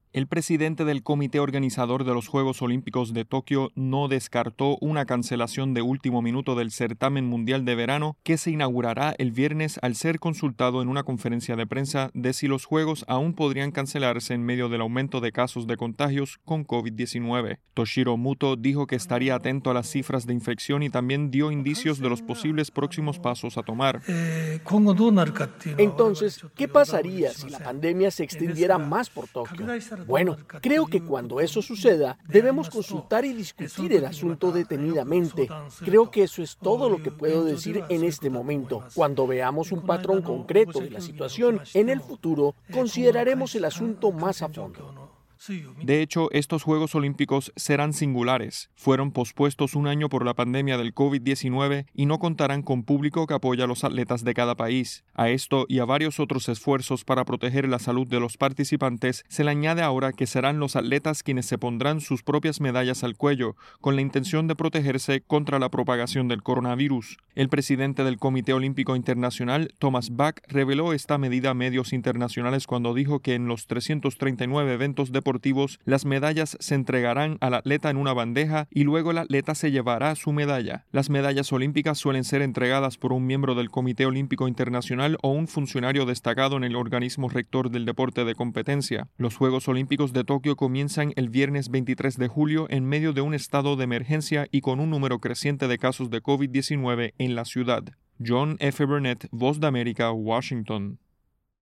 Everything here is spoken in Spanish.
El presidente del comité organizador de los Juegos Olímpicos de Tokio no descartó una cancelación de último minuto del certamen mundial de verano que se inaugurará el viernes al ser consultado en una conferencia de prensa de si los Juegos aún podrían cancelarse en medio del aumento de casos de contagios con COVID-19. Toshiro Muto dijo que estaría atento a las cifras de infección y también dio indicios de los posibles próximos pasos a tomar. Entonces, ¿qué pasaría si la pandemia se extendiera más por Tokio? Bueno, creo que cuando eso suceda, debemos consultar y discutir el asunto detenidamente. Creo que eso es todo lo que puedo decir en este momento. Cuando veamos un patrón concreto de la situación en el futuro, consideraremos el asunto más a fondo. De hecho, estos Juegos Olímpicos serán singulares. Fueron pospuestos un año por la pandemia del COVID-19 y no contarán con público que apoya a los atletas de cada país. A esto y a varios otros esfuerzos para proteger la salud de los participantes, se le añade ahora que serán los atletas quienes se pondrán sus propias medallas al cuello, con la intención de protegerse contra la propagación del coronavirus. El presidente del Comité Olímpico Internacional, Thomas Bach, reveló esta medida a medios internacionales cuando dijo que en los 339 eventos deportivos las medallas se entregarán al atleta en una bandeja y luego el atleta se llevará su medalla. Las medallas olímpicas suelen ser entregadas por un miembro del Comité Olímpico Internacional o un funcionario destacado en el organismo rector del deporte de competencia. Los Juegos Olímpicos de Tokio comienzan el viernes 23 de julio en medio de un estado de emergencia y con un número creciente de casos de COVID-19 en la ciudad. John F. Burnett, Voz de América, Washington.